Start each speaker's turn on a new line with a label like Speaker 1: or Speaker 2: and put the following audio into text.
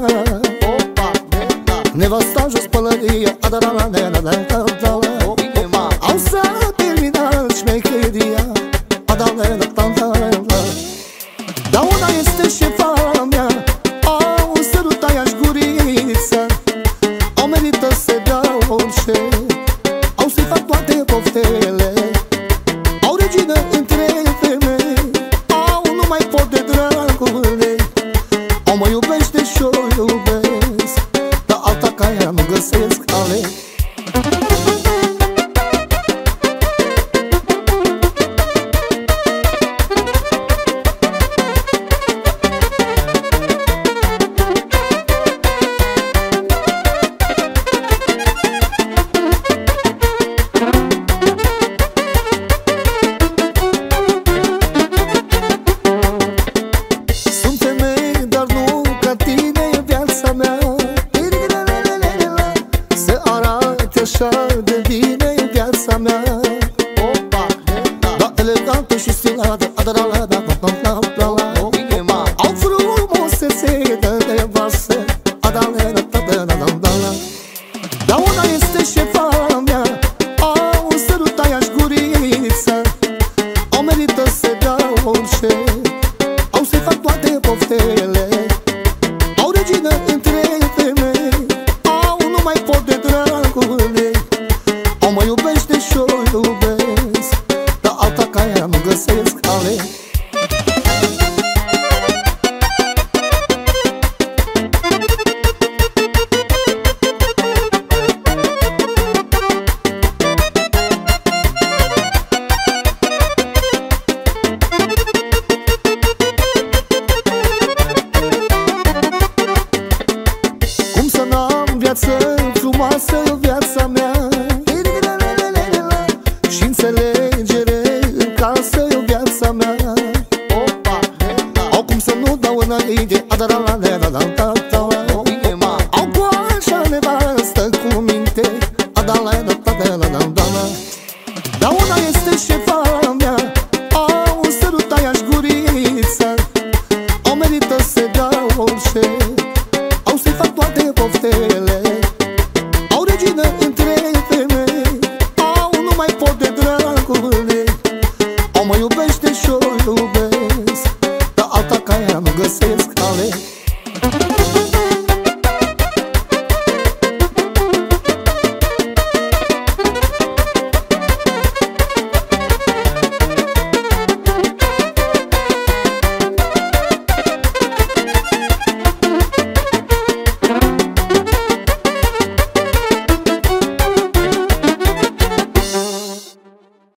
Speaker 1: Nevasta jos pălăria, au s-a terminat șmecheria, dar una este șefa mea, au sărutat-i-aș gurița, au merită să dea orice, au să-i fac toate poftele, au regină între femei, au nu mai pot de dragul ei, au mă iubește și-o iubesc, dar alta ca ea nu găsesc ale. Așa de bine e viața mea, da, elegantă și stilată, au frumusețe de nevastă, dar una este șefa mea, au sărutat-i-aș gurița, au merită să dea orice, au să-i fac toate poftele, au regină între femei, au nu mai pot de dragul ei, au mă iubește și-o iubesc, dar alta ca ea nu găsesc ale. Cum să n-am viață frumoasă, viața mea, și înțelegere în casă, viața mea, au cum să nu dau înainte, au cu așa nevastă cu minte, dar una este șefa mea, au sărutat-i-aș gurița, au merită să dea orice, au să-i fac toate poftele,